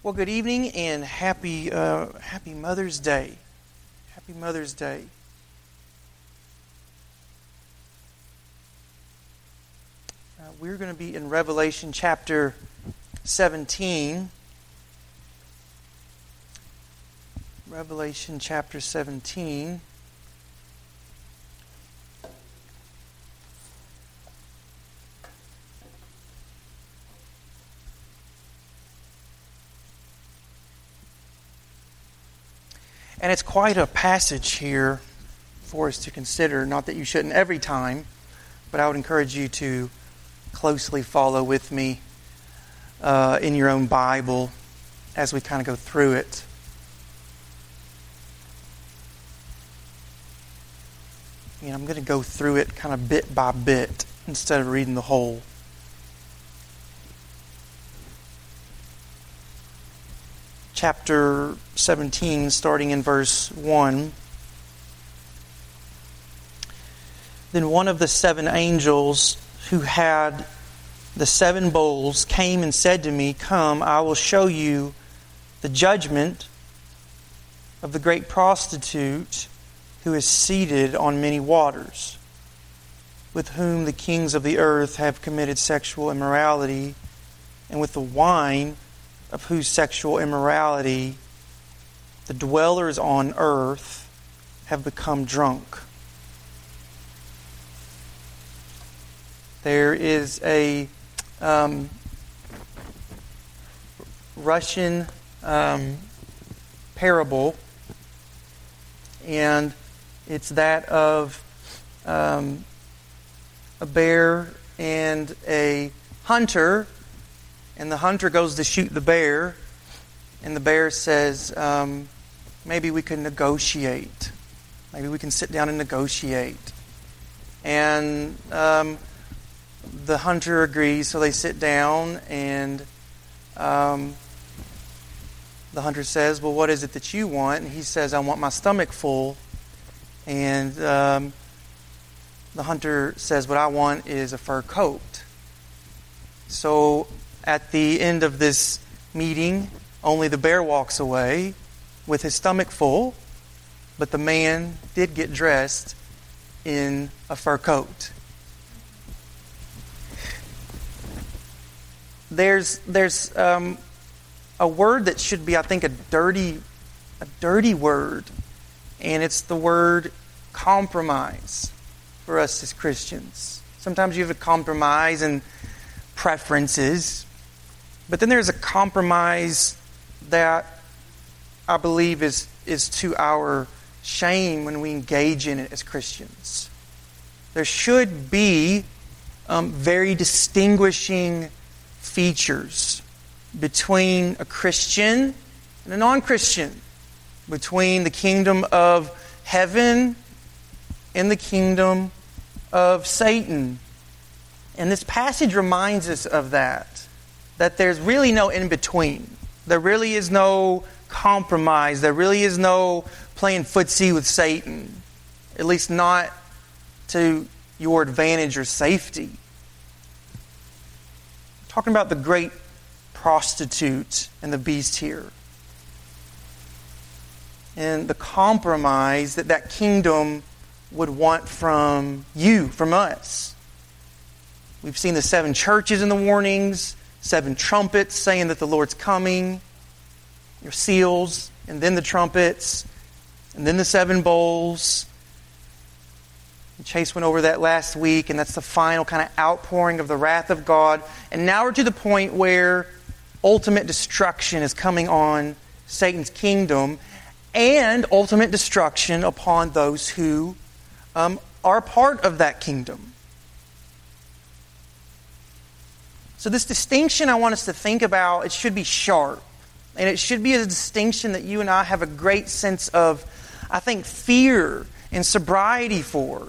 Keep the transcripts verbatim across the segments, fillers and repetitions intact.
Well, good evening and happy uh, happy Mother's Day. Happy Mother's Day. Uh, we're going to be in Revelation chapter seventeen. Revelation chapter seventeen. And it's quite a passage here for us to consider. Not that you shouldn't every time, but I would encourage you to closely follow with me uh, in your own Bible as we kind of go through it. And I'm going to go through it kind of bit by bit instead of reading the whole. Chapter seventeen, starting in verse one. Then one of the seven angels who had the seven bowls came and said to me, "Come, I will show you the judgment of the great prostitute who is seated on many waters, with whom the kings of the earth have committed sexual immorality, and with the wine of whose sexual immorality the dwellers on earth have become drunk." There is a um, Russian um, parable, and it's that of um, a bear and a hunter. And the hunter goes to shoot the bear, and the bear says, um, maybe we can negotiate. Maybe we can sit down and negotiate. And um, the hunter agrees, so they sit down, and um, the hunter says, well, what is it that you want? And he says, I want my stomach full. And um, the hunter says, what I want is a fur coat. So at the end of this meeting, only the bear walks away with his stomach full, but the man did get dressed in a fur coat. There's there's um, a word that should be, I think, a dirty a dirty word, and it's the word compromise for us as Christians. Sometimes you have a compromise in preferences. But then there's a compromise that I believe is, is to our shame when we engage in it as Christians. There should be um, very distinguishing features between a Christian and a non-Christian, between the kingdom of heaven and the kingdom of Satan. And this passage reminds us of that. That there's really no in-between. There really is no compromise. There really is no playing footsie with Satan. At least not to your advantage or safety. I'm talking about the great prostitute and the beast here. And the compromise that that kingdom would want from you, from us. We've seen the seven churches in the warnings. Seven trumpets saying that the Lord's coming. Your seals, and then the trumpets, and then the seven bowls. And Chase went over that last week, and that's the final kind of outpouring of the wrath of God. And now we're to the point where ultimate destruction is coming on Satan's kingdom, and ultimate destruction upon those who um, are part of that kingdom. So this distinction I want us to think about, it should be sharp. And it should be a distinction that you and I have a great sense of, I think, fear and sobriety for.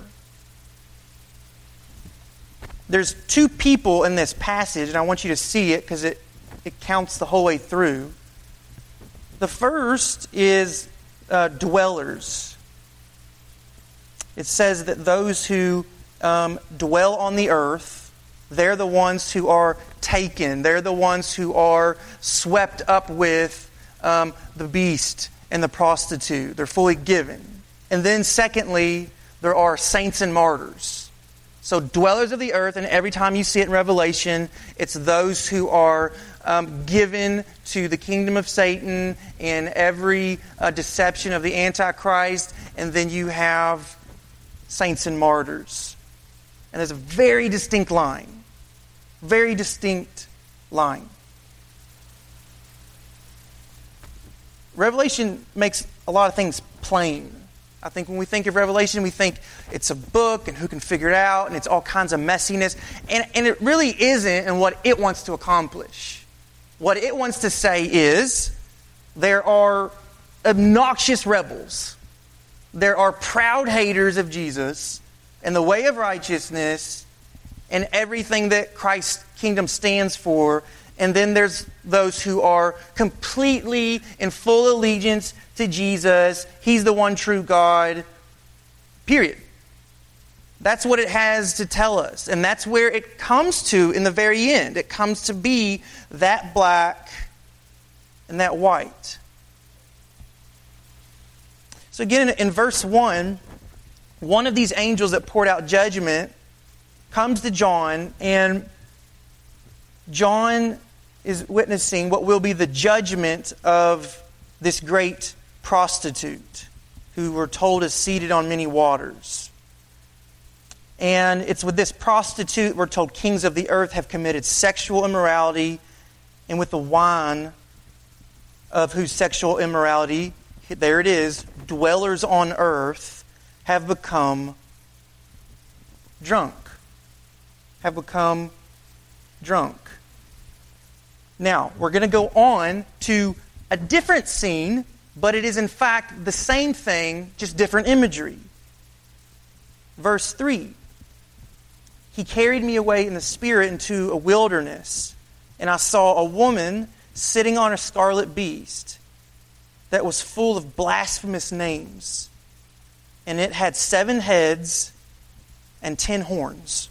There's two people in this passage, and I want you to see it because it, it counts the whole way through. The first is uh, dwellers. It says that those who um, dwell on the earth They're the ones who are taken. They're the ones who are swept up with um, the beast and the prostitute. They're fully given. And then secondly, there are saints and martyrs. So dwellers of the earth, and every time you see it in Revelation, it's those who are um, given to the kingdom of Satan and every uh, deception of the Antichrist. And then you have saints and martyrs. And there's a very distinct line. Very distinct line. Revelation makes a lot of things plain. I think when we think of Revelation, we think it's a book and who can figure it out, and it's all kinds of messiness. And, and it really isn't in what it wants to accomplish. What it wants to say is there are obnoxious rebels. There are proud haters of Jesus and the way of righteousness and everything that Christ's kingdom stands for. And then there's those who are completely in full allegiance to Jesus. He's the one true God. Period. That's what it has to tell us. And that's where it comes to in the very end. It comes to be that black and that white. So again, in verse one, one of these angels that poured out judgment comes to John, and John is witnessing what will be the judgment of this great prostitute who we're told is seated on many waters. And it's with this prostitute, we're told, kings of the earth have committed sexual immorality, and with the wine of whose sexual immorality, there it is, dwellers on earth have become drunk. Have become drunk. Now, we're going to go on to a different scene, but it is in fact the same thing, just different imagery. Verse three. He carried me away in the spirit into a wilderness, and I saw a woman sitting on a scarlet beast that was full of blasphemous names, and it had seven heads and ten horns.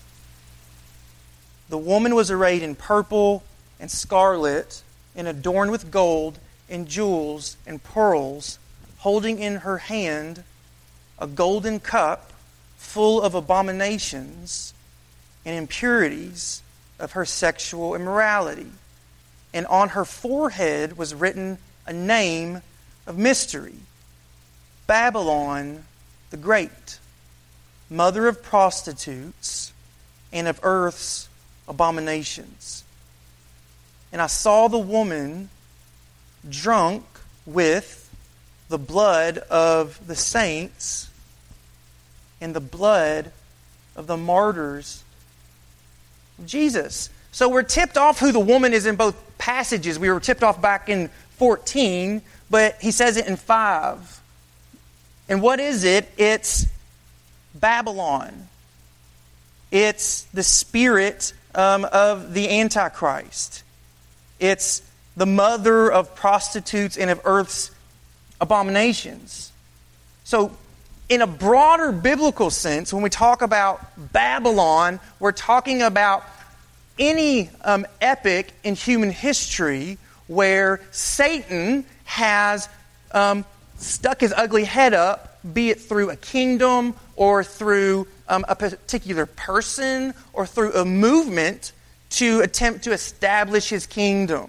The woman was arrayed in purple and scarlet and adorned with gold and jewels and pearls, holding in her hand a golden cup full of abominations and impurities of her sexual immorality. And on her forehead was written a name of mystery: Babylon the Great, mother of prostitutes and of earth's abominations. And I saw the woman drunk with the blood of the saints and the blood of the martyrs of Jesus. So we're tipped off who the woman is in both passages. We were tipped off back in fourteen, but he says it in five. And what is it? It's Babylon. It's the spirit um, of the Antichrist. It's the mother of prostitutes and of earth's abominations. So, in a broader biblical sense, when we talk about Babylon, we're talking about any um, epic in human history where Satan has um, stuck his ugly head up, be it through a kingdom or through um, a particular person or through a movement to attempt to establish his kingdom.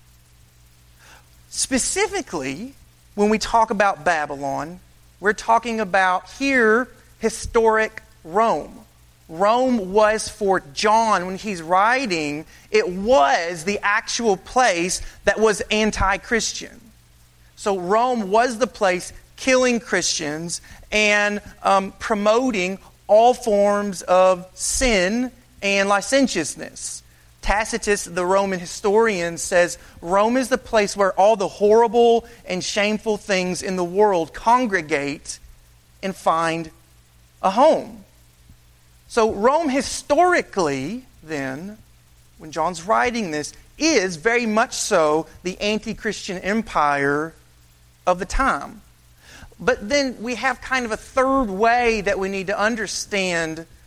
Specifically, when we talk about Babylon, we're talking about here historic Rome. Rome was for John, when he's writing, it was the actual place that was anti-Christian. So Rome was the place killing Christians and um, promoting all forms of sin and licentiousness. Tacitus, the Roman historian, says Rome is the place where all the horrible and shameful things in the world congregate and find a home. So Rome historically, then, when John's writing this, is very much so the anti-Christian empire of the time. But then we have kind of a third way that we need to understand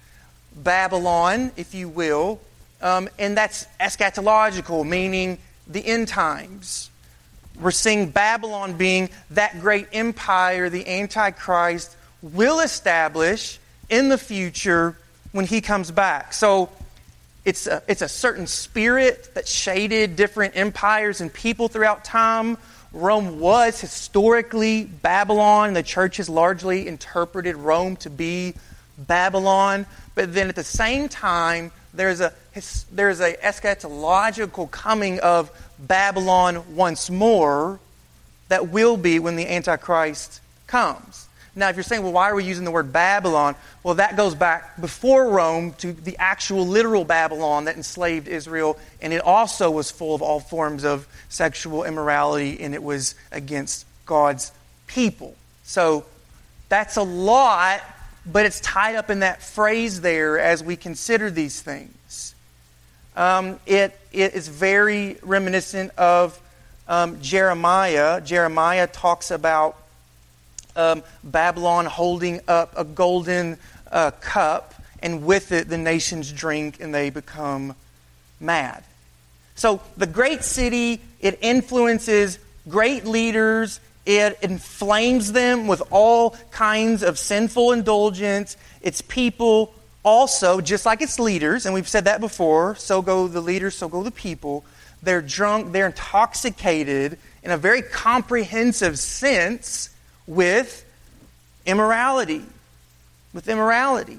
Babylon, if you will, um, and that's eschatological, meaning the end times. We're seeing Babylon being that great empire the Antichrist will establish in the future when he comes back. So it's a, it's a certain spirit that shaded different empires and people throughout time. Rome was historically Babylon. The church has largely interpreted Rome to be Babylon. But then at the same time, there's a there's a eschatological coming of Babylon once more that will be when the Antichrist comes. Now, if you're saying, well, why are we using the word Babylon? Well, that goes back before Rome to the actual literal Babylon that enslaved Israel, and it also was full of all forms of sexual immorality, and it was against God's people. So that's a lot, but it's tied up in that phrase there as we consider these things. Um, it it is very reminiscent of um, Jeremiah. Jeremiah talks about Um, Babylon holding up a golden uh, cup, and with it the nations drink and they become mad. So the great city, it influences great leaders, it inflames them with all kinds of sinful indulgence. Its people also, just like its leaders, and we've said that before, so go the leaders, so go the people. They're drunk, they're intoxicated in a very comprehensive sense with immorality. With immorality.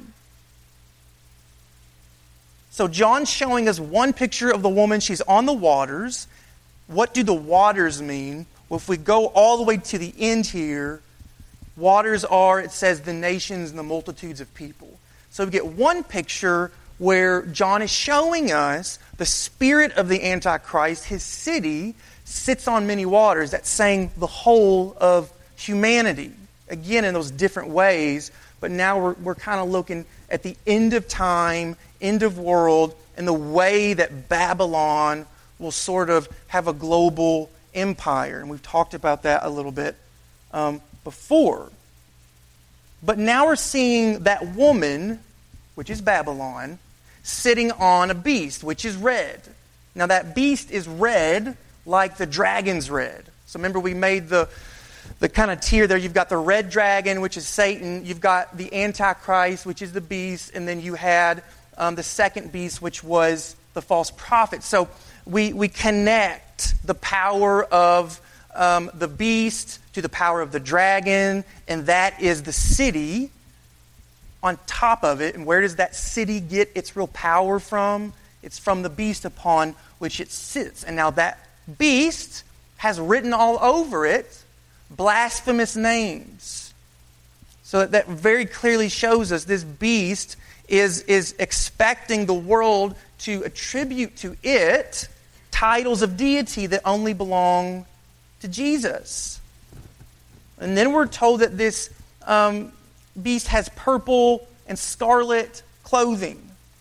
So John's showing us one picture of the woman. She's on the waters. What do the waters mean? Well, if we go all the way to the end here, waters are, it says, the nations and the multitudes of people. So we get one picture where John is showing us the spirit of the Antichrist, his city, sits on many waters. That's saying the whole of humanity, again in those different ways, but now we're, we're kind of looking at the end of time, end of world, and the way that Babylon will sort of have a global empire. And we've talked about that a little bit um, before. But now we're seeing that woman, which is Babylon, sitting on a beast, which is red. Now that beast is red like the dragon's red. So remember we made the The kind of tier there, you've got the red dragon, which is Satan. You've got the Antichrist, which is the beast. And then you had um, the second beast, which was the false prophet. So we, we connect the power of um, the beast to the power of the dragon. And that is the city on top of it. And where does that city get its real power from? It's from the beast upon which it sits. And now that beast has written all over it blasphemous names. So that, that very clearly shows us this beast is, is expecting the world to attribute to it titles of deity that only belong to Jesus. And then we're told that this um, beast has purple and scarlet clothing.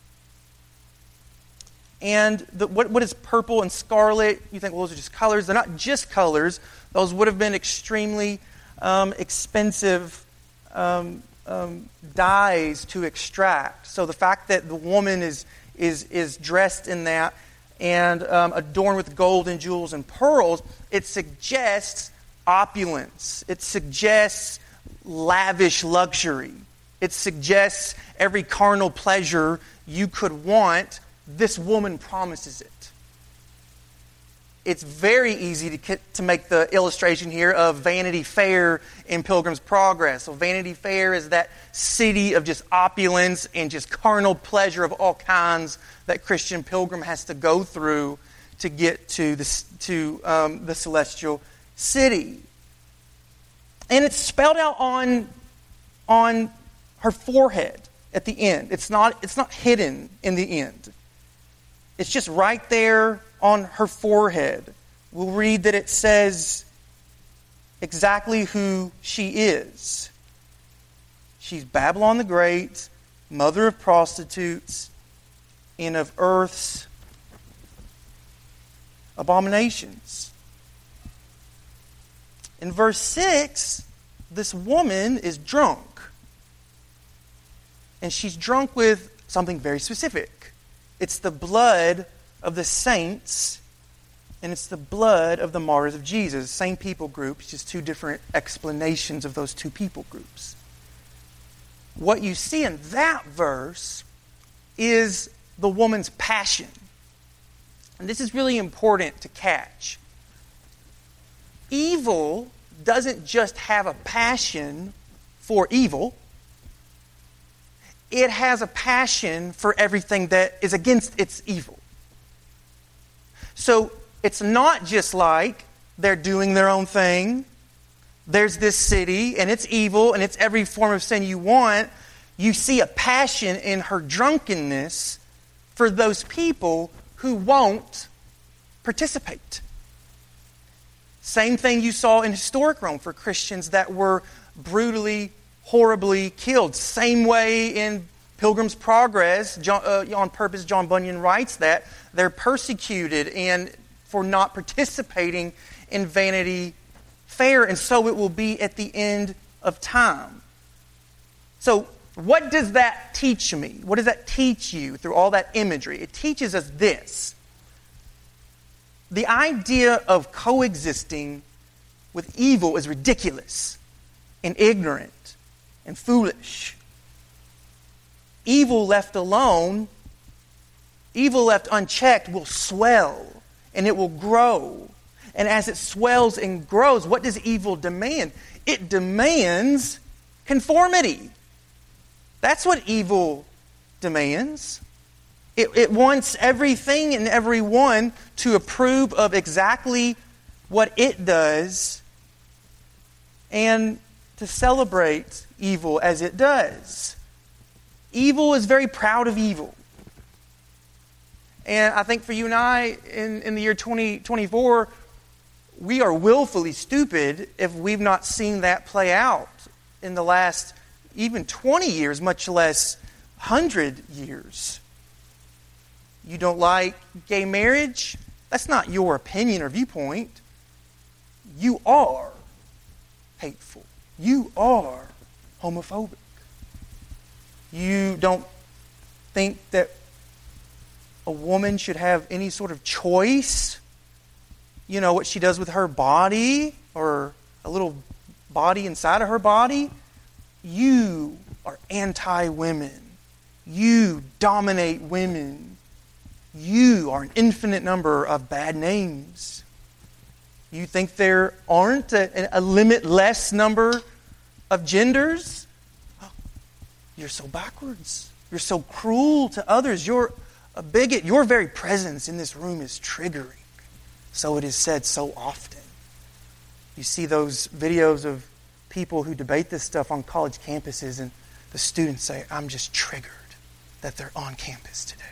And the, what, what is purple and scarlet? You think, well, those are just colors. They're not just colors. Those would have been extremely um, expensive um, um, dyes to extract. So the fact that the woman is is is dressed in that and um, adorned with gold and jewels and pearls, it suggests opulence. It suggests lavish luxury. It suggests every carnal pleasure you could want. This woman promises it. It's very easy to to make the illustration here of Vanity Fair in Pilgrim's Progress. So Vanity Fair is that city of just opulence and just carnal pleasure of all kinds that Christian pilgrim has to go through to get to the, to, um, the celestial city. And it's spelled out on, on her forehead at the end. It's not, it's not hidden in the end. It's just right there on her forehead. We'll read that it says exactly who she is. She's Babylon the Great, mother of prostitutes, and of earth's abominations. In verse six, this woman is drunk. And she's drunk with something very specific. It's the blood of the saints, and it's the blood of the martyrs of Jesus. Same people groups, just two different explanations of those two people groups. What you see in that verse is the woman's passion. And this is really important to catch. Evil doesn't just have a passion for evil. It has a passion for everything that is against its evil. So it's not just like they're doing their own thing. There's this city, and it's evil, and it's every form of sin you want. You see a passion in her drunkenness for those people who won't participate. Same thing you saw in historic Rome for Christians that were brutally, horribly killed. Same way in Pilgrim's Progress, John, uh, on purpose, John Bunyan writes that they're persecuted and for not participating in Vanity Fair, and so it will be at the end of time. So, what does that teach me? What does that teach you through all that imagery? It teaches us this. The idea of coexisting with evil is ridiculous and ignorant and foolish. Evil left alone, evil left unchecked, will swell and it will grow. And as it swells and grows, what does evil demand? It demands conformity. That's what evil demands. It, it wants everything and everyone to approve of exactly what it does and to celebrate evil as it does. Evil is very proud of evil. And I think for you and I, in, in the year twenty twenty-four, we are willfully stupid if we've not seen that play out in the last even twenty years, much less one hundred years. You don't like gay marriage? That's not your opinion or viewpoint. You are hateful. You are homophobic. You don't think that a woman should have any sort of choice, you know, what she does with her body or a little body inside of her body. You are anti-women. You dominate women. You are an infinite number of bad names. You think there aren't a, a limitless number of genders? You're so backwards. You're so cruel to others. You're a bigot. Your very presence in this room is triggering. So it is said so often. You see those videos of people who debate this stuff on college campuses, and the students say, I'm just triggered that they're on campus today.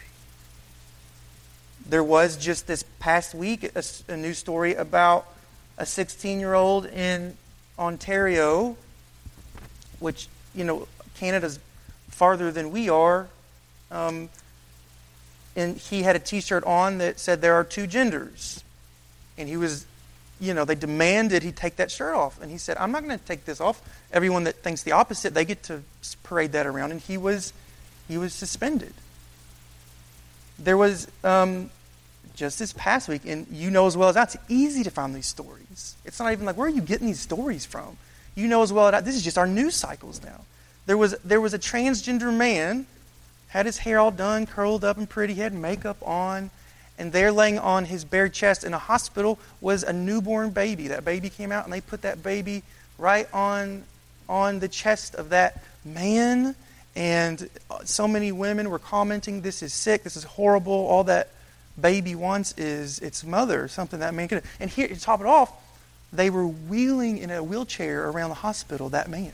There was just this past week a, a news story about a sixteen-year-old in Ontario, which, you know, Canada's farther than we are. Um, and he had a t-shirt on that said there are two genders. And he was, you know, they demanded he take that shirt off. And he said, I'm not going to take this off. Everyone that thinks the opposite, they get to parade that around. And he was he was suspended. There was, um, just this past week, and you know as well as I, it's easy to find these stories. It's not even like, where are you getting these stories from? You know as well as I, this is just our news cycles now. There was there was a transgender man, had his hair all done, curled up and pretty, he had makeup on, and there laying on his bare chest in a hospital was a newborn baby. That baby came out and they put that baby right on, on the chest of that man. And so many women were commenting, this is sick, this is horrible, all that baby wants is its mother, something that man could. And here, to top it off, they were wheeling in a wheelchair around the hospital, that man.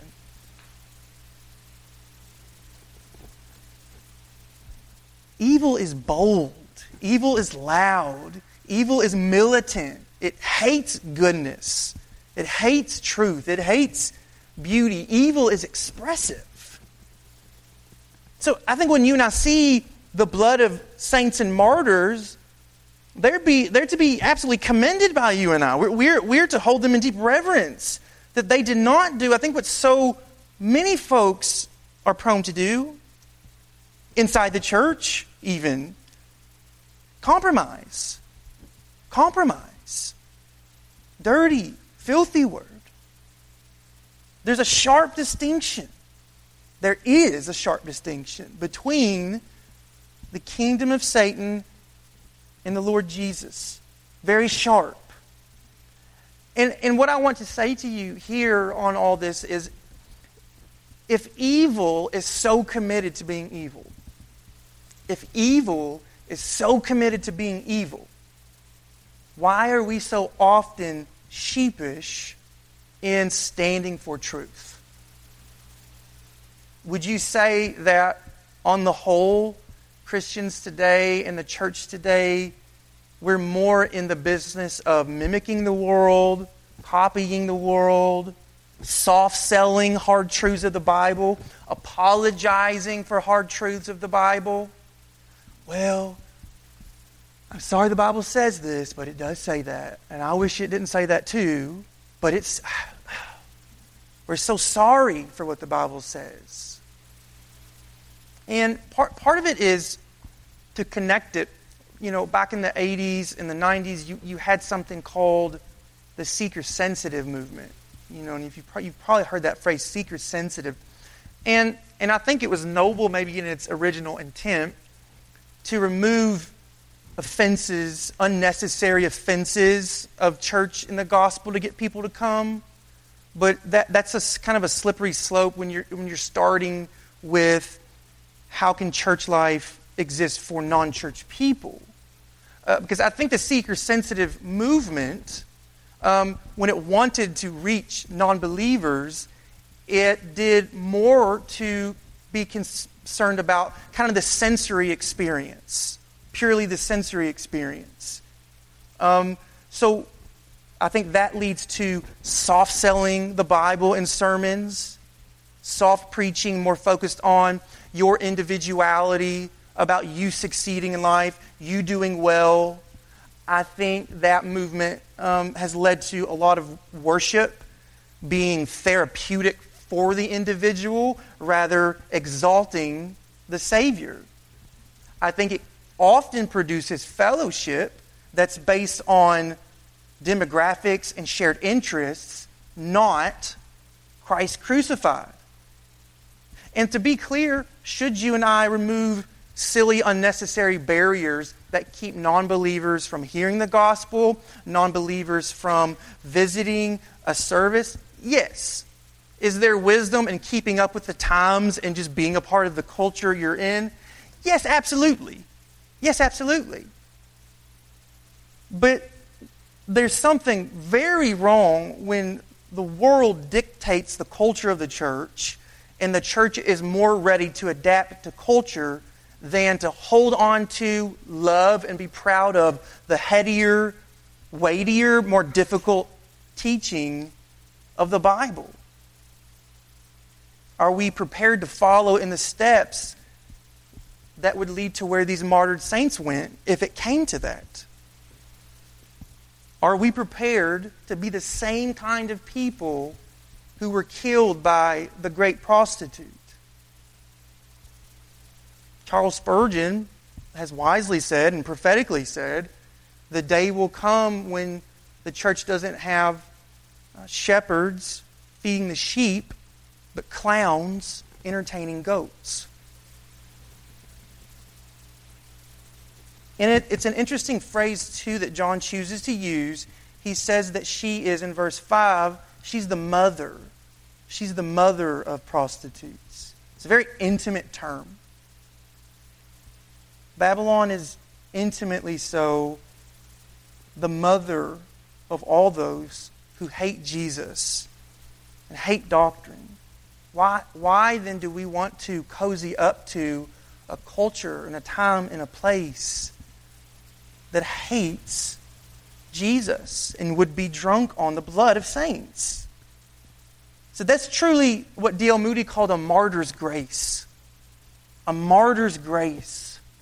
Evil is bold. Evil is loud. Evil is militant. It hates goodness. It hates truth. It hates beauty. Evil is expressive. So I think when you and I see the blood of saints and martyrs, they're, be, they're to be absolutely commended by you and I. We're, we're, we're to hold them in deep reverence that they did not do, I think, what so many folks are prone to do. inside the church even. Compromise. Compromise. Dirty, filthy word. There's a sharp distinction. There is a sharp distinction between the kingdom of Satan and the Lord Jesus. Very sharp. And, and what I want to say to you here on all this is, if evil is so committed to being evil, if evil is so committed to being evil, why are we so often sheepish in standing for truth? Would you say that on the whole, Christians today and the church today, we're more in the business of mimicking the world, copying the world, soft-selling hard truths of the Bible, apologizing for hard truths of the Bible? Well, I'm sorry the Bible says this, but it does say that. And I wish it didn't say that too. But it's... We're so sorry for what the Bible says. And part, part of it is to connect it. You know, back in the eighties and the nineties, you, you had something called the seeker-sensitive movement. You know, and if you you've probably heard that phrase, seeker-sensitive. And, and I think it was noble, maybe in its original intent, to remove offenses, unnecessary offenses of church in the gospel to get people to come. But that that's a kind of a slippery slope when you're when you're starting with how can church life exist for non-church people? Uh, because I think the seeker-sensitive movement, um, when it wanted to reach non-believers, it did more to be concerned about kind of the sensory experience, purely the sensory experience. Um, so I think that leads to soft-selling the Bible in sermons, soft preaching, more focused on your individuality, about you succeeding in life, you doing well. I think that movement um, has led to a lot of worship being therapeutic for the individual, rather exalting the Savior. I think it often produces fellowship that's based on demographics and shared interests, not Christ crucified. And to be clear, should you and I remove silly, unnecessary barriers that keep non-believers from hearing the gospel, non-believers from visiting a service? Yes. Is there wisdom in keeping up with the times and just being a part of the culture you're in? Yes, absolutely. Yes, absolutely. But there's something very wrong when the world dictates the culture of the church and the church is more ready to adapt to culture than to hold on to, love, and be proud of the headier, weightier, more difficult teaching of the Bible. Are we prepared to follow in the steps that would lead to where these martyred saints went if it came to that? Are we prepared to be the same kind of people who were killed by the great prostitute? Charles Spurgeon has wisely said and prophetically said, the day will come when the church doesn't have uh, shepherds feeding the sheep, but clowns entertaining goats. And it, it's an interesting phrase, too, that John chooses to use. He says that she is, in verse five, she's the mother. She's the mother of prostitutes. It's a very intimate term. Babylon is intimately so the mother of all those who hate Jesus and hate doctrine. Why, why then do we want to cozy up to a culture and a time and a place that hates Jesus and would be drunk on the blood of saints? So that's truly what D L Moody called a martyr's grace. A martyr's grace.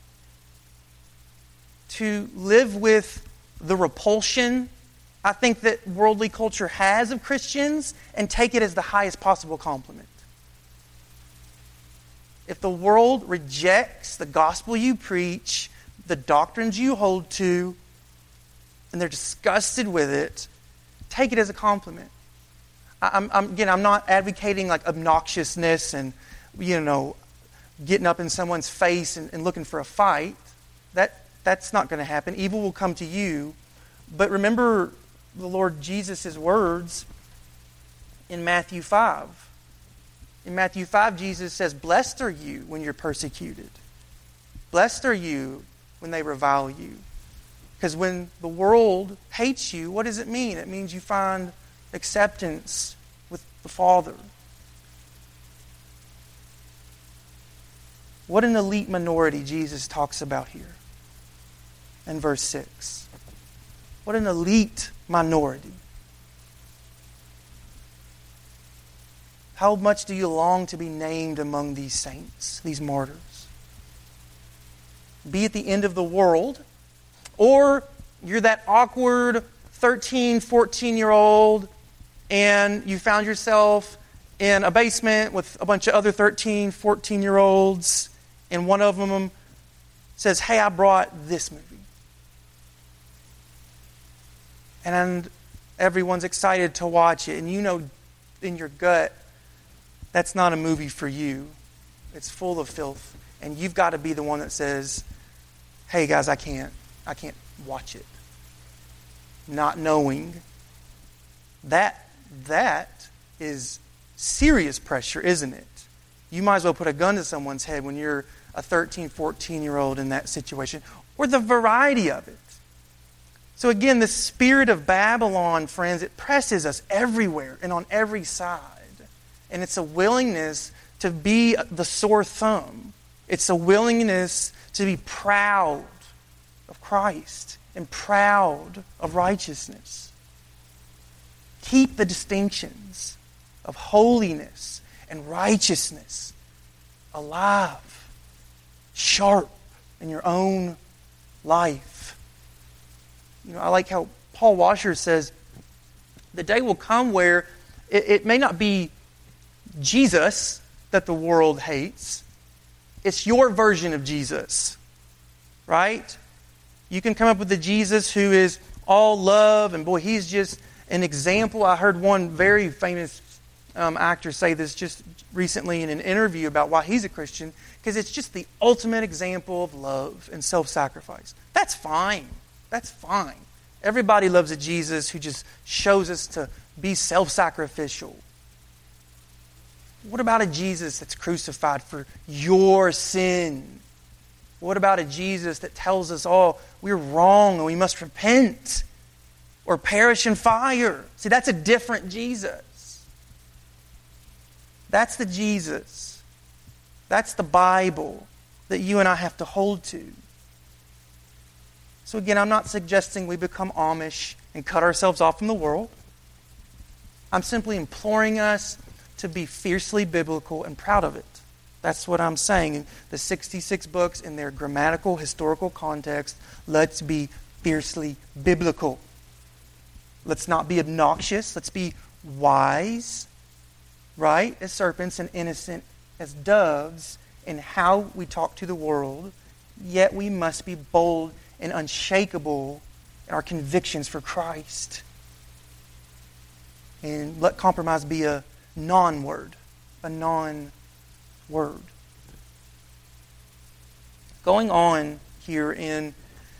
To live with the repulsion, I think, that worldly culture has of Christians and take it as the highest possible compliment. If the world rejects the gospel you preach, the doctrines you hold to, and they're disgusted with it, take it as a compliment. I'm, I'm, again, I'm not advocating like obnoxiousness and, you know, getting up in someone's face and, and looking for a fight. That that's not going to happen. Evil will come to you. But remember the Lord Jesus' words in Matthew five. In Matthew five, Jesus says, "Blessed are you when you're persecuted. Blessed are you when they revile you." Because when the world hates you, what does it mean? It means you find acceptance with the Father. What an elite minority Jesus talks about here in verse six. What an elite minority. How much do you long to be named among these saints, these martyrs? Be at the end of the world, or you're that awkward thirteen, fourteen-year-old and you found yourself in a basement with a bunch of other thirteen, fourteen-year-olds, and one of them says, "Hey, I brought this movie." And everyone's excited to watch it, and you know in your gut, that's not a movie for you. It's full of filth. And you've got to be the one that says, "Hey guys, I can't. I can't watch it." Not knowing. That, that is serious pressure, isn't it? You might as well put a gun to someone's head when you're a thirteen, fourteen-year-old in that situation. Or the variety of it. So again, the spirit of Babylon, friends, it presses us everywhere and on every side. And it's a willingness to be the sore thumb. It's a willingness to be proud of Christ and proud of righteousness. Keep the distinctions of holiness and righteousness alive, sharp in your own life. You know, I like how Paul Washer says, the day will come where it, it may not be Jesus that the world hates. It's your version of Jesus. Right? You can come up with a Jesus who is all love, and boy, he's just an example. I heard one very famous um, actor say this just recently in an interview about why he's a Christian, because it's just the ultimate example of love and self-sacrifice. That's fine. That's fine. Everybody loves a Jesus who just shows us to be self-sacrificial. What about a Jesus that's crucified for your sin? What about a Jesus that tells us all we're wrong and we must repent or perish in fire? See, that's a different Jesus. That's the Jesus. That's the Bible that you and I have to hold to. So again, I'm not suggesting we become Amish and cut ourselves off from the world. I'm simply imploring us to be fiercely biblical and proud of it. That's what I'm saying. In the sixty-six books, in their grammatical, historical context, let's be fiercely biblical. Let's not be obnoxious. Let's be wise, right, as serpents, and innocent as doves in how we talk to the world. Yet we must be bold and unshakable in our convictions for Christ. And let compromise be a non-word. A non-word. Going on here in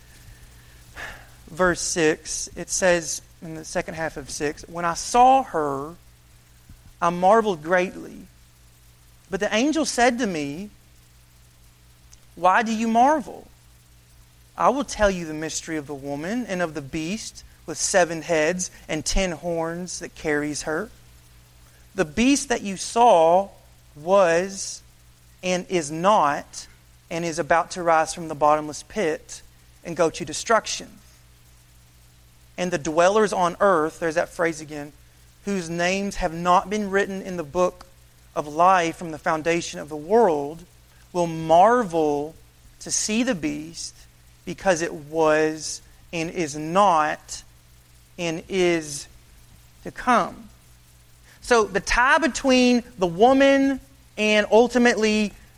verse six, it says in the second half of six, "When I saw her, I marveled greatly. But the angel said to me, 'Why do you marvel? I will tell you the mystery of the woman and of the beast with seven heads and ten horns that carries her. The beast that you saw was and is not and is about to rise from the bottomless pit and go to destruction. And the dwellers on earth,'" there's that phrase again, "'whose names have not been written in the book of life from the foundation of the world, will marvel to see the beast, because it was and is not and is to come.'" So the tie between the woman and ultimately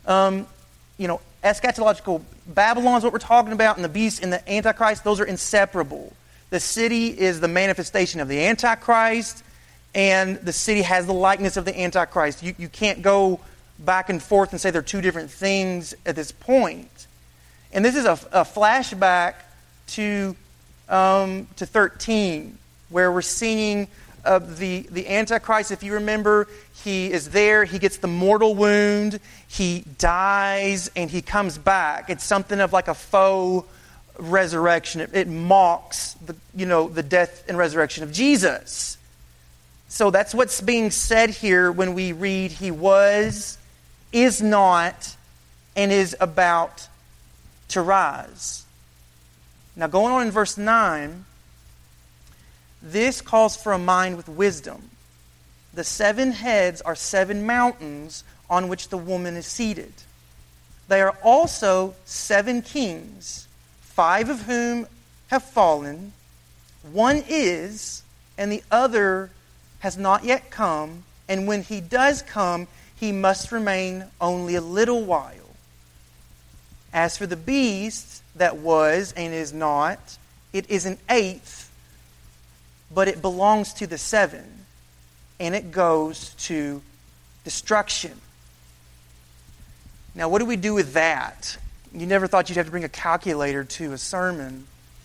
Um, you know, eschatological Babylon is what we're talking about, and the beast and the Antichrist, those are inseparable. The city is the manifestation of the Antichrist, and the city has the likeness of the Antichrist. You, you can't go back and forth and say they're two different things at this point. And this is a, a flashback to um, to thirteen, where we're seeing uh, the, the Antichrist. If you remember, he is there, he gets the mortal wound, he dies, and he comes back. It's something of like a faux resurrection. It, it mocks the, you know, the death and resurrection of Jesus. So that's what's being said here when we read, he was, is not, and is about to rise. Now going on in verse nine, this calls for a mind with wisdom. The seven heads are seven mountains on which the woman is seated. They are also seven kings, five of whom have fallen. One is, and the other has not yet come, and when he does come, he must remain only a little while. As for the beast that was and is not, it is an eighth, but it belongs to the seven, and it goes to destruction. Now, what do we do with that? You never thought you'd have to bring a calculator to a sermon.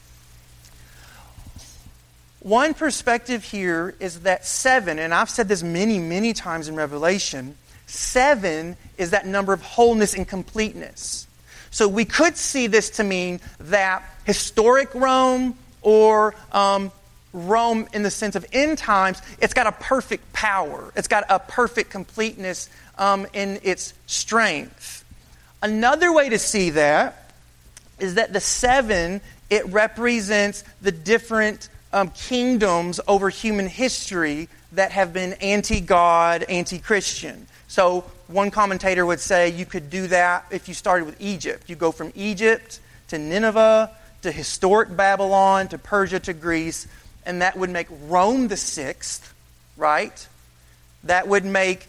One perspective here is that seven, and I've said this many, many times in Revelation, seven is that number of wholeness and completeness. So we could see this to mean that historic Rome, or um, Rome in the sense of end times, it's got a perfect power. It's got a perfect completeness um, in its strength. Another way to see that is that the seven, it represents the different um, kingdoms over human history that have been anti-God, anti-Christian. So one commentator would say you could do that if you started with Egypt. You go from Egypt to Nineveh, to historic Babylon, to Persia, to Greece, and that would make Rome the sixth, right? That would make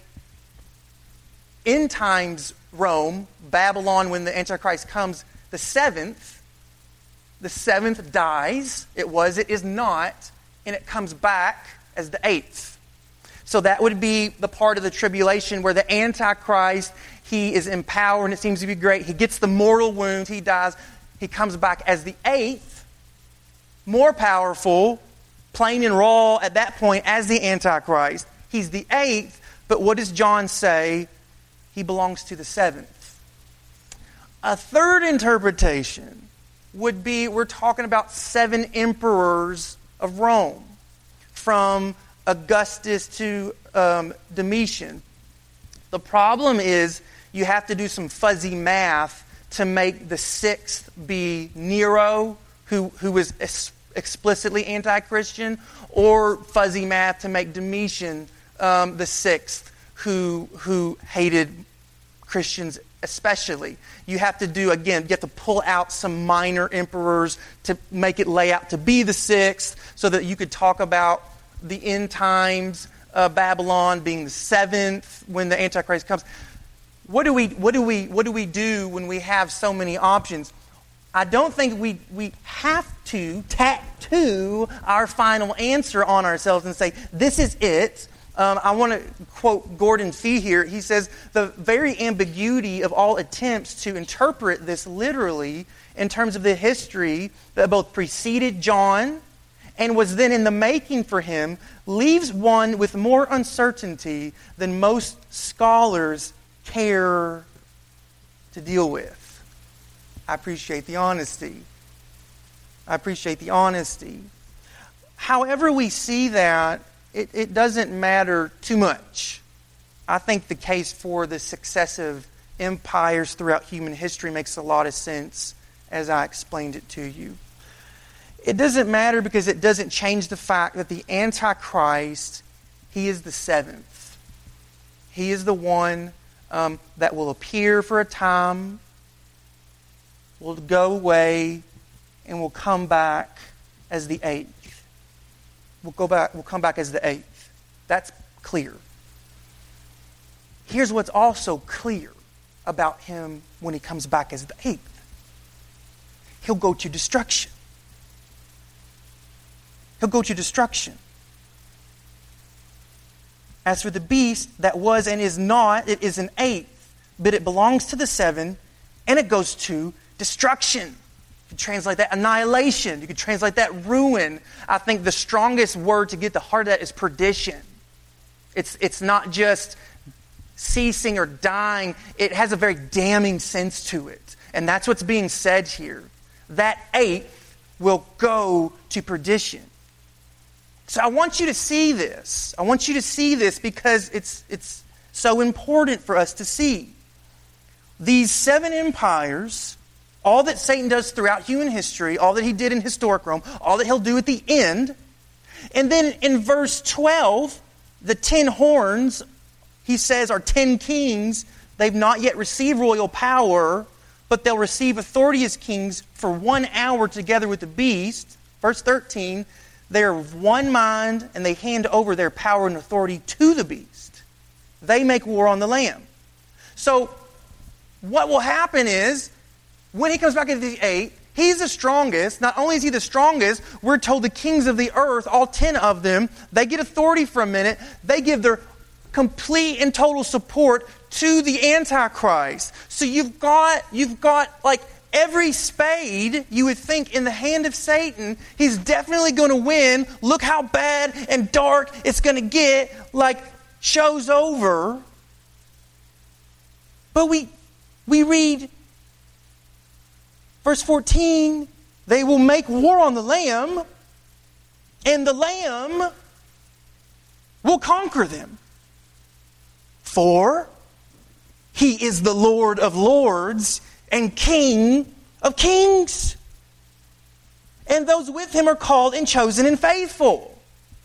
end times Rome, Babylon, when the Antichrist comes, the seventh. The seventh dies. It was, it is not, and it comes back as the eighth. So that would be the part of the tribulation where the Antichrist, he is empowered and it seems to be great. He gets the mortal wound, he dies, he comes back as the eighth, more powerful, plain and raw at that point as the Antichrist. He's the eighth, but what does John say? He belongs to the seventh. A third interpretation would be we're talking about seven emperors of Rome, from Augustus to um, Domitian. The problem is you have to do some fuzzy math to make the sixth be Nero, who, who was ex- explicitly anti-Christian, or fuzzy math to make Domitian um, the sixth, who, who hated Christians especially. You have to do, again, you have to pull out some minor emperors to make it lay out to be the sixth, so that you could talk about the end times, uh, Babylon being the seventh when the Antichrist comes. What do we what do we what do we do when we have so many options? I don't think we we have to tattoo our final answer on ourselves and say this is it. Um, I want to quote Gordon Fee here. He says the very ambiguity of all attempts to interpret this literally in terms of the history that both preceded John and was then in the making for him, leaves one with more uncertainty than most scholars care to deal with. I appreciate the honesty. I appreciate the honesty. However we see that, it, it doesn't matter too much. I think the case for the successive empires throughout human history makes a lot of sense as I explained it to you. It doesn't matter because it doesn't change the fact that the Antichrist, he is the seventh. He is the one um, that will appear for a time, will go away, and will come back as the eighth. Will go back. Will come back as the eighth. That's clear. Here's what's also clear. about him when he comes back as the eighth. He'll go to destruction. He'll go to destruction. As for the beast that was and is not, it is an eighth, but it belongs to the seven, and it goes to destruction. You could translate that annihilation. You could translate that ruin. I think the strongest word to get the heart of that is perdition. It's, it's not just ceasing or dying. It has a very damning sense to it. And that's what's being said here. That eighth will go to perdition. So I want you to see this. I want you to see this because it's, it's so important for us to see. These seven empires, all that Satan does throughout human history, all that he did in historic Rome, all that he'll do at the end. And then in verse twelve, the ten horns, he says, are ten kings. They've not yet received royal power, but they'll receive authority as kings for one hour together with the beast. Verse thirteen, they are of one mind and they hand over their power and authority to the beast. They make war on the Lamb. So what will happen is, when he comes back at the eighth, he's the strongest. Not only is he the strongest, we're told the kings of the earth, all ten of them, they get authority for a minute. They give their complete and total support to the Antichrist. So you've got, you've got like every spade you would think in the hand of Satan. He's definitely going to win. Look how bad and dark it's going to get. Like, show's over. But we, we read verse fourteen, they will make war on the Lamb, and the Lamb will conquer them. For he is the Lord of lords and King of kings. And those with him are called and chosen and faithful.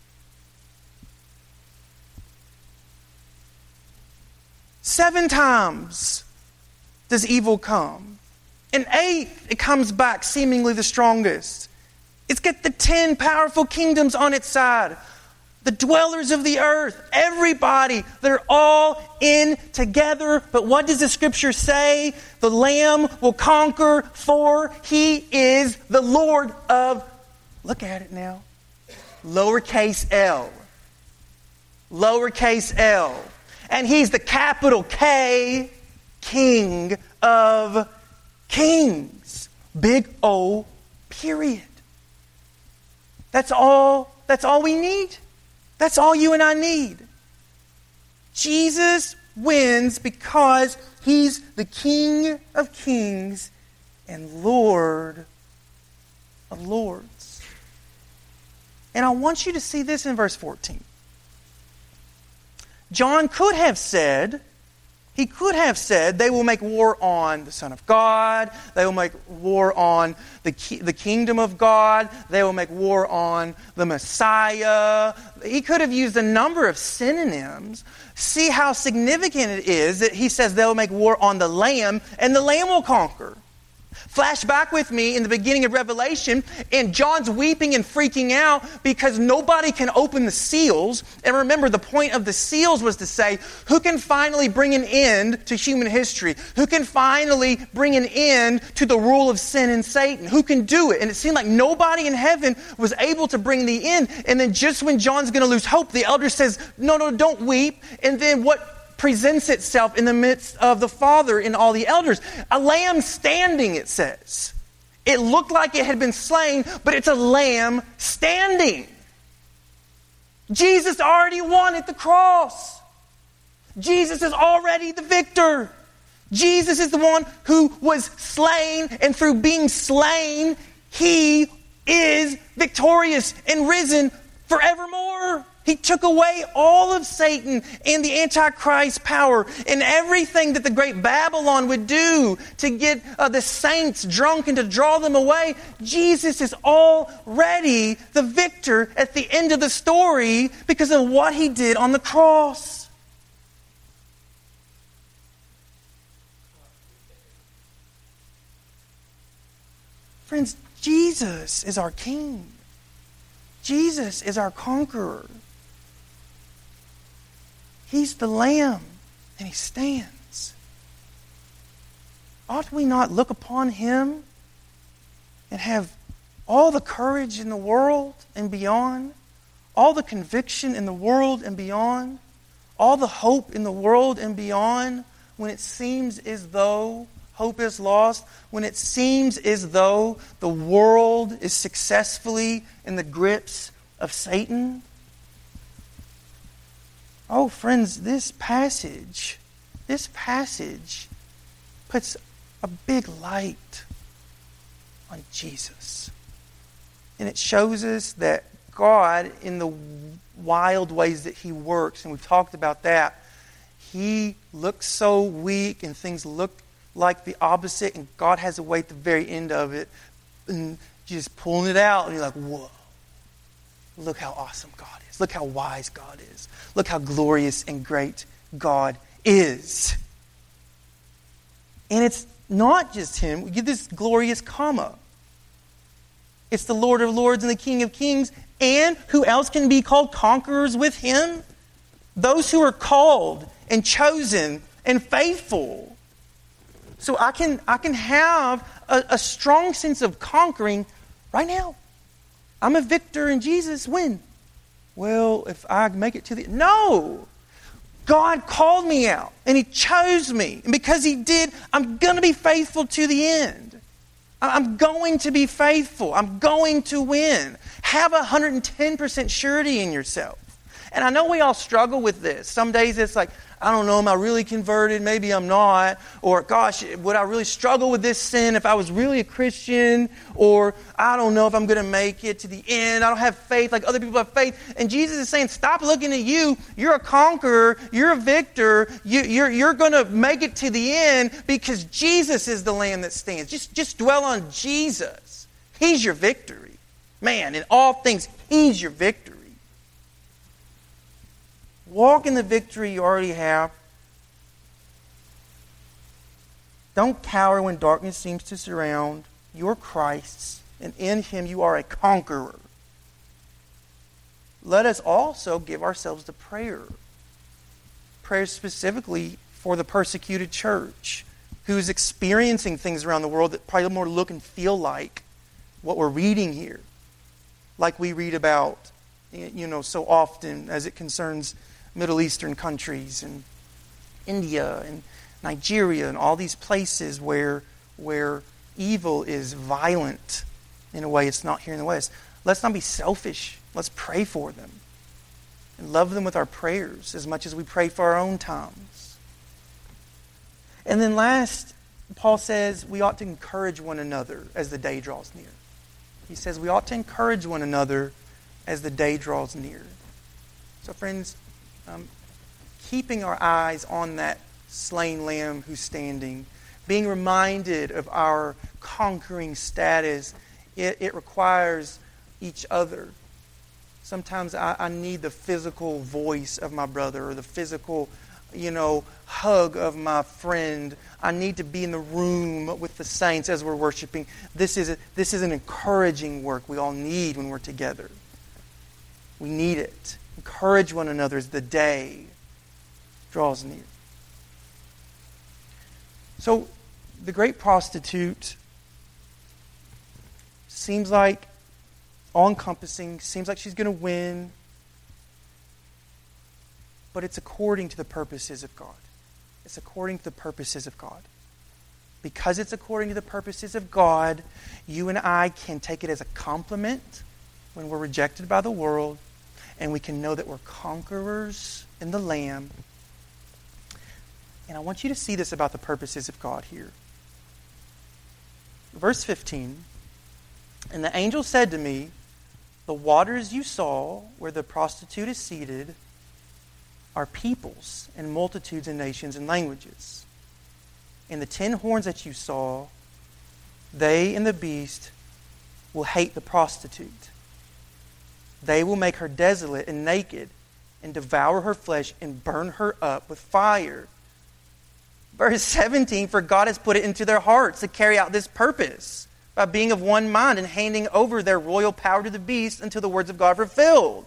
Seven times does evil come. And eighth, it comes back seemingly the strongest. It's got the ten powerful kingdoms on its side. The dwellers of the earth, everybody, they're all in together. But what does the scripture say? The Lamb will conquer, for he is the Lord of, look at it now, lowercase l. Lowercase l. And he's the capital K, King of kings. Big O, period. That's all, that's all we need. That's all you and I need. Jesus wins because he's the King of kings and Lord of lords. And I want you to see this in verse fourteen. John could have said, he could have said, they will make war on the Son of God. They will make war on the, ki- the kingdom of God. They will make war on the Messiah. He could have used a number of synonyms. See how significant it is that he says they'll make war on the Lamb, and the Lamb will conquer. Flash back with me in the beginning of Revelation, and John's weeping and freaking out because nobody can open the seals. And remember, the point of the seals was to say, who can finally bring an end to human history? Who can finally bring an end to the rule of sin and Satan? Who can do it? And it seemed like nobody in heaven was able to bring the end. And then just when John's going to lose hope, the elder says, no, no, don't weep. And then what presents itself in the midst of the Father and all the elders? A lamb standing, it says. It looked like it had been slain, but it's a lamb standing. Jesus already won at the cross. Jesus is already the victor. Jesus is the one who was slain, and through being slain, he is victorious and risen forevermore. He took away all of Satan and the Antichrist power and everything that the great Babylon would do to get uh, the saints drunk and to draw them away. Jesus is already the victor at the end of the story because of what he did on the cross. Friends, Jesus is our King. Jesus is our conqueror. He's the Lamb, and he stands. ought we not look upon him and have all the courage in the world and beyond, all the conviction in the world and beyond, all the hope in the world and beyond, when it seems as though hope is lost, when it seems as though the world is successfully in the grips of Satan? Oh, friends, this passage, this passage puts a big light on Jesus. And it shows us that God, in the wild ways that he works, and we've talked about that, he looks so weak and things look like the opposite, and God has a way at the very end of it, and just pulling it out, and you're like, whoa. Look how awesome God is. Look how wise God is. Look how glorious and great God is. And it's not just him. We get this glorious comma. It's the Lord of Lords and the King of Kings. And who else can be called conquerors with him? Those who are called and chosen and faithful. So I can, I can have a, a strong sense of conquering right now. I'm a victor in Jesus. When? Well, if I make it to the... No! God called me out and he chose me. And because he did, I'm going to be faithful to the end. I'm going to be faithful. I'm going to win. Have one hundred ten percent surety in yourself. And I know we all struggle with this. Some days it's like, I don't know, am I really converted? Maybe I'm not. Or, gosh, would I really struggle with this sin if I was really a Christian? Or, I don't know if I'm going to make it to the end. I don't have faith like other people have faith. And Jesus is saying, stop looking at you. You're a conqueror. You're a victor. You, you're you're going to make it to the end because Jesus is the Lamb that stands. Just, just dwell on Jesus. He's your victory. Man, in all things, he's your victory. Walk in the victory you already have. Don't cower when darkness seems to surround. You're Christ's, and in him you are a conqueror. Let us also give ourselves to prayer. Prayer specifically for the persecuted church, who's experiencing things around the world that probably more look and feel like what we're reading here. Like we read about, you know, so often as it concerns Middle Eastern countries and India and Nigeria and all these places where where evil is violent in a way it's not here in the West. Let's not be selfish. Let's pray for them and love them with our prayers as much as we pray for our own times. And then last, Paul says we ought to encourage one another as the day draws near. He says we ought to encourage one another as the day draws near. So friends, Um, keeping our eyes on that slain lamb who's standing, being reminded of our conquering status, it, it requires each other. Sometimes I, I need the physical voice of my brother or the physical, you know, hug of my friend. I need to be in the room with the saints as we're worshiping. This is a, this is an encouraging work we all need when we're together. We need it. Encourage one another as the day draws near. So, the great prostitute seems like all-encompassing, seems like she's going to win, but it's according to the purposes of God. It's according to the purposes of God. Because it's according to the purposes of God, you and I can take it as a compliment when we're rejected by the world, and we can know that we're conquerors in the Lamb. And I want you to see this about the purposes of God here. Verse fifteen, and the angel said to me, the waters you saw where the prostitute is seated are peoples and multitudes and nations and languages. And the ten horns that you saw, they and the beast will hate the prostitute. They will make her desolate and naked and devour her flesh and burn her up with fire. Verse seventeen, for God has put it into their hearts to carry out this purpose by being of one mind and handing over their royal power to the beast until the words of God are fulfilled.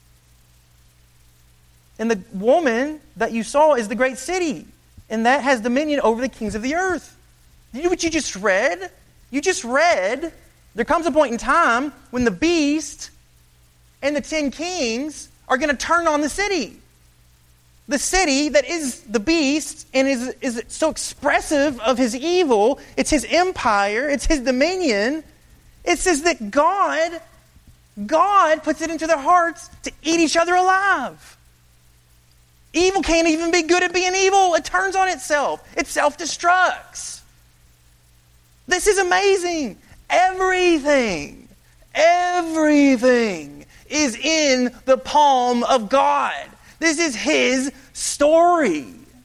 And the woman that you saw is the great city, and that has dominion over the kings of the earth. You know what you just read? You just read, there comes a point in time when the beast and the ten kings are going to turn on the city. The city that is the beast and is, is so expressive of his evil. It's his empire. It's his dominion. It says that God, God puts it into their hearts to eat each other alive. Evil can't even be good at being evil. It turns on itself. It self-destructs. This is amazing. Everything, everything is in the palm of God. This is His story.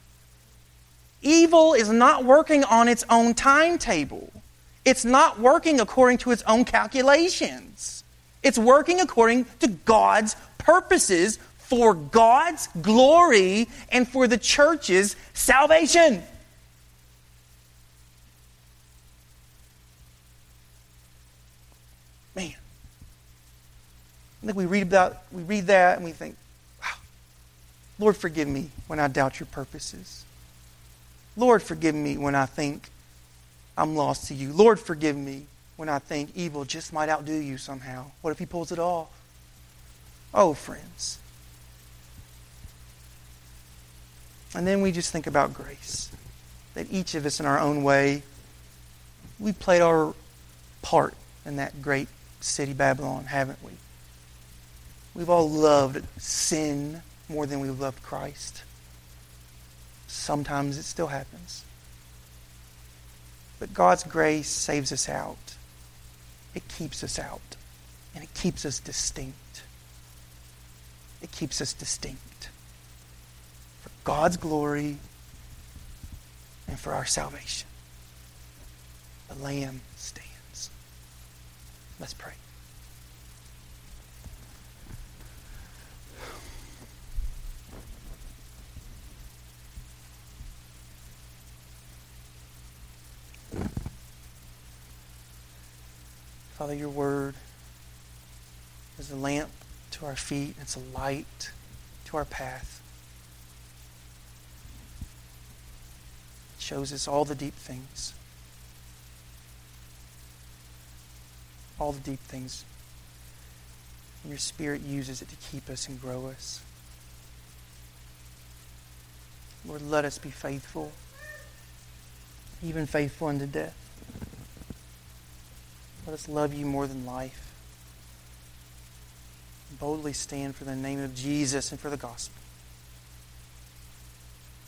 Evil is not working on its own timetable. It's not working according to its own calculations. It's working according to God's purposes for God's glory and for the church's salvation. Man. I think we read about we read that and we think, Lord, forgive me when I doubt your purposes. Lord, forgive me when I think I'm lost to you. Lord, forgive me when I think evil just might outdo you somehow. What if he pulls it off? Oh, friends. And then we just think about grace. That each of us in our own way, we played our part in that great city Babylon, haven't we? We've all loved sin more than we loved Christ. Sometimes it still happens. But God's grace saves us out. It keeps us out. And it keeps us distinct. It keeps us distinct. For God's glory and for our salvation. The Lamb stands. Let's pray. Father, your word is a lamp to our feet. It's a light to our path. It shows us all the deep things. All the deep things. And your Spirit uses it to keep us and grow us. Lord, let us be faithful, even faithful unto death. Let us love you more than life. Boldly stand for the name of Jesus and for the gospel.